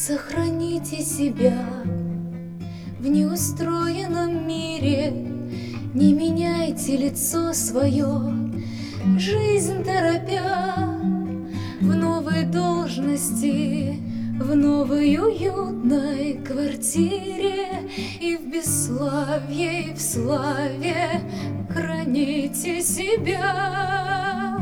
Сохраните себя в неустроенном мире, не меняйте лицо свое, жизнь торопя, в новой должности, в новой уютной квартире, и в бесславье, и в славе храните себя.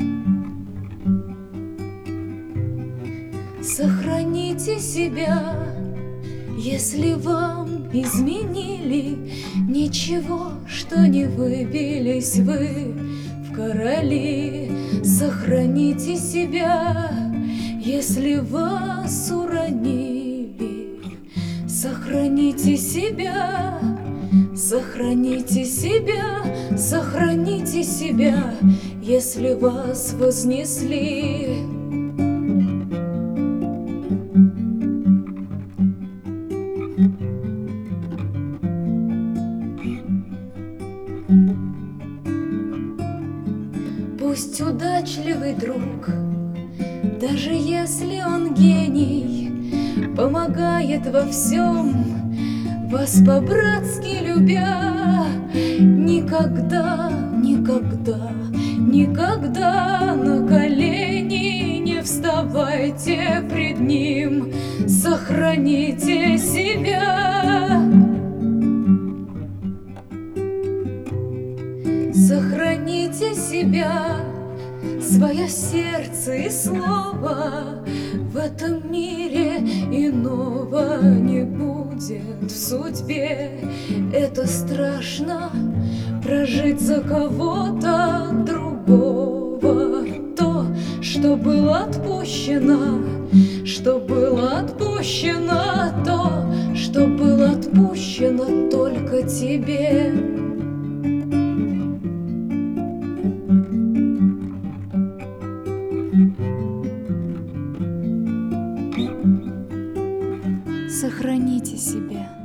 Сохраните себя, если вам изменили ничего, что не выбились вы в короли. Сохраните себя, если вас уронили. Сохраните себя, сохраните себя, сохраните себя, если вас вознесли. Пусть удачливый друг, даже если он гений, помогает во всем, вас по-братски любя, никогда, никогда, никогда на колени не вставайте пред ним. Сохраните себя. Сохраните себя, свое сердце и слово. В этом мире иного не будет в судьбе. Это страшно прожить за кого-то другого. То, что было отпущено, что было отпущено, то, что было отпущено только тебе. Сохраните себя.